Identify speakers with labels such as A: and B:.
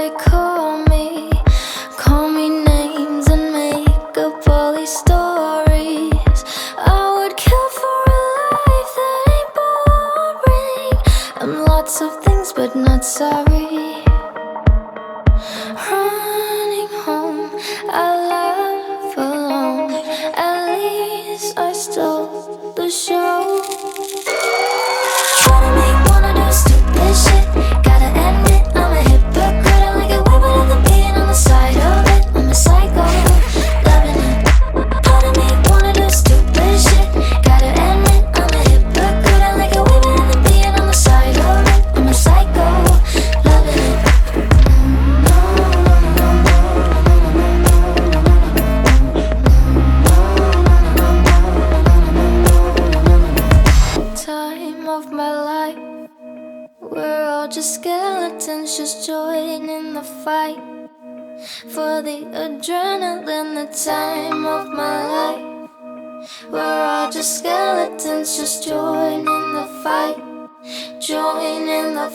A: they call me names and make up all these stories. I would kill for a life that ain't boring. I'm lots of things but not sorry. Running home, I laugh alone. At least I stole the show. Try to make wanna do stupid shit. Gotta admit I'm a hypocrite. I like it way better than being on the side of it. I'm a psycho, loving it. Part of me wanna do stupid shit. Gotta admit I'm a hypocrite. I like it way better than being on the side of it. I'm a psycho, loving it. Time of my life, we're all just skeletons, just joining the fight for the adrenaline. The time of my life, we're all just skeletons, just joining the fight, joining the